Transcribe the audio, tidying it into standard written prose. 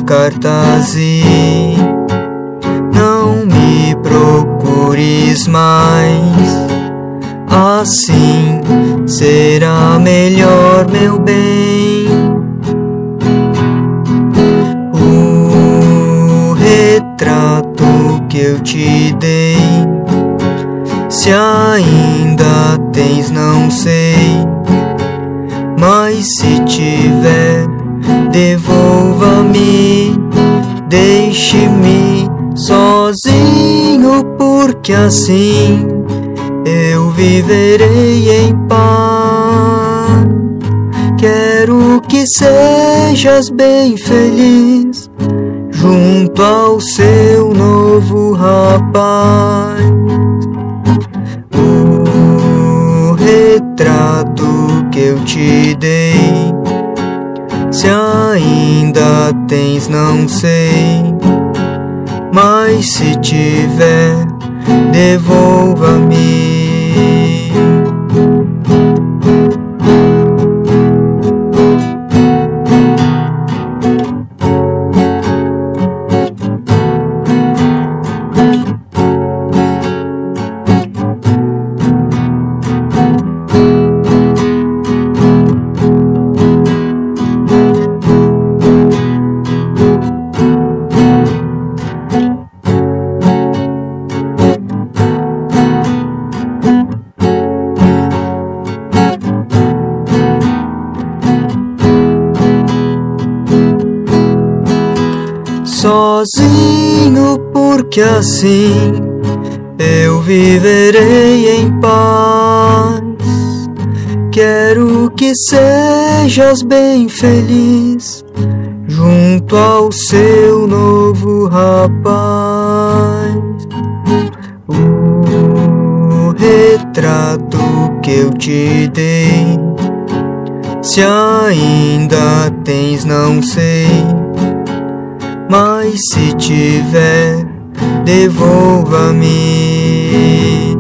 cartas e não me procures mais. Assim será melhor, meu bem. O retrato que eu te dei, se ainda tens, não sei, mas se tiver, devolva-me. Deixe-me sozinho, porque assim eu viverei em paz. Quero que sejas bem feliz junto ao seu novo rapaz. O retrato que eu te dei, se ainda tens, não sei, mas se tiver, devolva-me. Sozinho, porque assim eu viverei em paz. Quero que sejas bem feliz junto ao seu novo rapaz. O retrato que eu te dei, se ainda tens, não sei, mas se tiver, devolva-me.